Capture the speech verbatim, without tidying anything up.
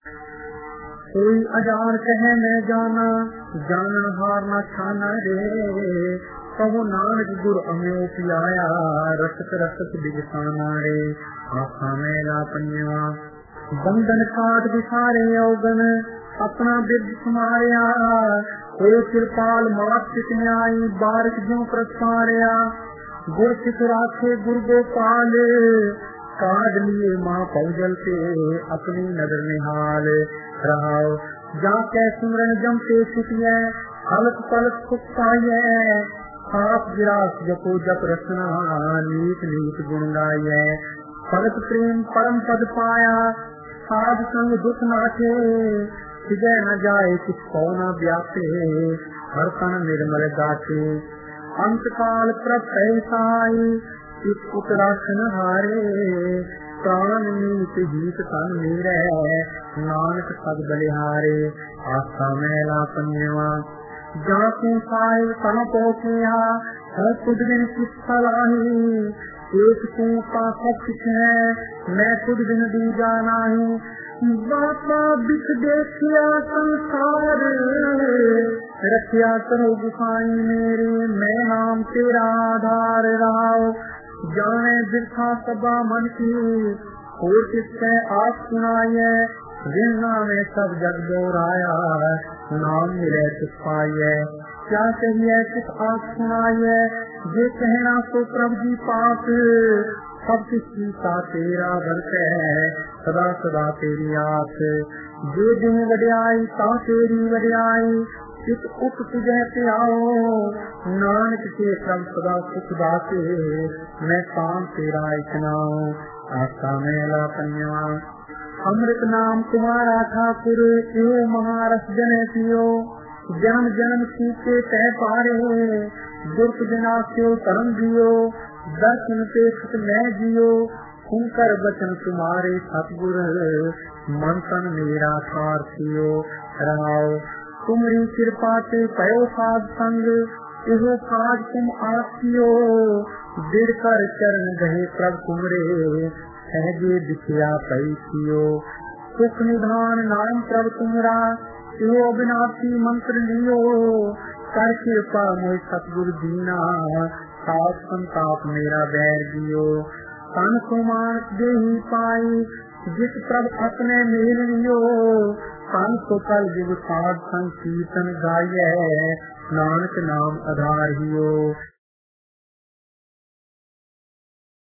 कोई अजान कहे मैं जाना, जानन हार ना छाना रे। कहो नानक गुर अम्यो पिलाया, रसत रसत बिगसाना रे। आखा मेला पंजवा बंधन काट बिसारे अवगन, अपना बिरद समारिया। कोई कृपाल मात चित न्यायी, बारिक ज्यों प्रसारिया। गुर सिख राखे गुर गोपाल, काट लिए माँ पौजल पे अपनी नगर निहाल। रहाओ जाके सुमरन जमते छुटिए, हलक पलक सुख पाइए। आप गिरास जपो जप रसना, नीत नीत गुण गाइए। भगत प्रेम परम पद पाया, साध संग दुख नाथे। सिजय न जाए कुछ पौ न व्यापे, हर तन निर्मल गाथे। अंत काल प्रभ सहाय, इस उत्तराखन हारे। प्राण नीत जीत तन मीरै, नानक पद बलिहारे। आस्था मेला पंजवा जातू साहिब तन पहुँचिया, हर कुछ दिन किस सलाही। एक तू का सब कुछ है, मैं कुछ दिन दूजा नाही। बापा बिख देखिया संसार, रखिया करो गुसाई मेरे। मैं नाम तेरा आधार रहाओ, जाने बिरथा सदा मन की। और किससे आप सुनाइए, जिन्ना में सब जग दोहराया। नाम मिले कुछ पाइए, क्या कहिए कुछ आप सुनाइए। जे कहना तो प्रभु जी पास, सब किसी का तेरा बरते है, सदा सदा तेरी आस। जे दिन वड्याई ता तेरी वड्याई, इस उप तुझे पे आओ। नानक के सब सदा सुख दाते, मैं काम तेरा इतनाऊं। आस्था मेला पंजवा अमृत नाम तुम्हारा ठाकुर, यो महारस जन पियो। जन्म जन्म सीते तह पारे, दुर्ख जनास्यो धर्म दियो। दर्शन पे सुख मैं जियो, सुनकर बचन तुम्हारे सतगुर। मन तन मेरा सारथियो रहाओ, तुम्हारी कृपा से पयो साध संग। इहो काज तुम आसियो, दिल कर चरण गहे प्रभ तुमरे। सहजे दिखिया पई थियो, सुख निधान नाम प्रभ तुमरा। इहो अविनाशी मंत्र लियो, कर कृपा मोहि सतगुरु दीना। साथ संताप मेरा बैर दियो, तन सुमान देही पाई। जिस प्रभ अपने मेल लियो, तन तो कल जिग साध संग कीर्तन गाइए। नानक नाम आधार हियो।